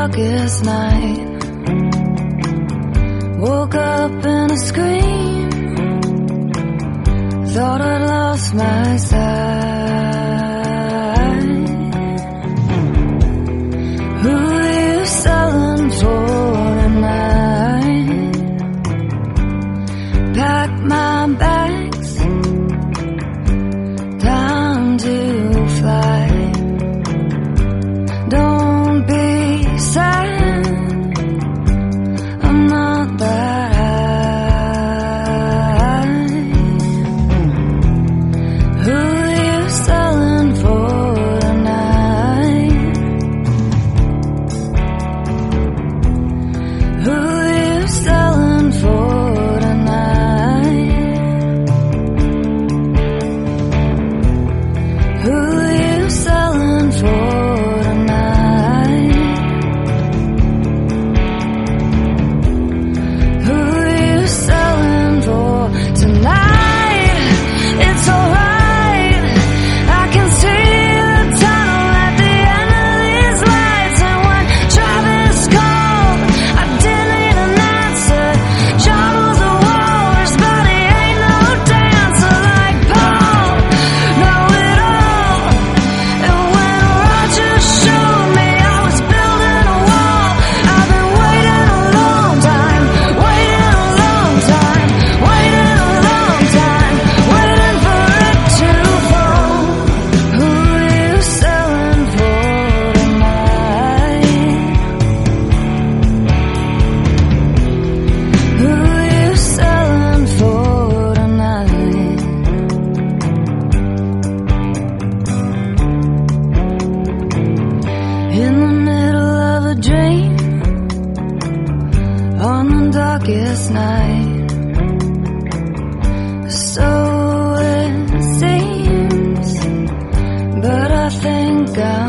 darkest night. Woke up in a scream. Thought I'd lost my sight. Who are you selling for tonight? Pack my bags, time to fly. Don't be sad, I'm not that high. Who are you selling for tonight? Who are you selling for tonight? Who are you selling for? In the middle of a dream, on the darkest night, so it seems, but I think